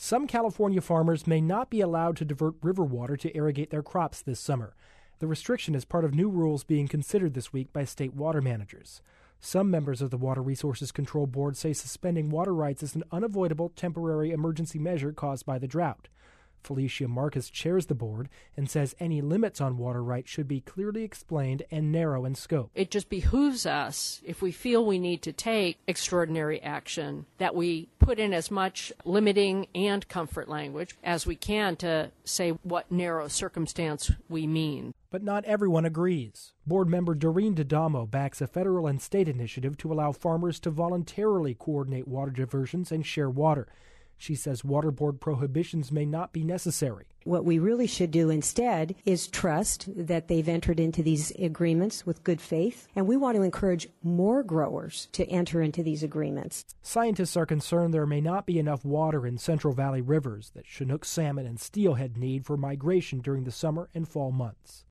Some California farmers may not be allowed to divert river water to irrigate their crops this summer. The restriction is part of new rules being considered this week by state water managers. Some members of the Water Resources Control Board say suspending water rights is an unavoidable temporary emergency measure caused by the drought. Felicia Marcus chairs the board and says any limits on water rights should be clearly explained and narrow in scope. It just behooves us, if we feel we need to take extraordinary action, that we put in as much limiting and comfort language as we can to say what narrow circumstance we mean. But not everyone agrees. Board member Doreen D'Adamo backs a federal and state initiative to allow farmers to voluntarily coordinate water diversions and share water. She says water board prohibitions may not be necessary. What we really should do instead is trust that they've entered into these agreements with good faith, and we want to encourage more growers to enter into these agreements. Scientists are concerned there may not be enough water in Central Valley rivers that Chinook salmon and steelhead need for migration during the summer and fall months.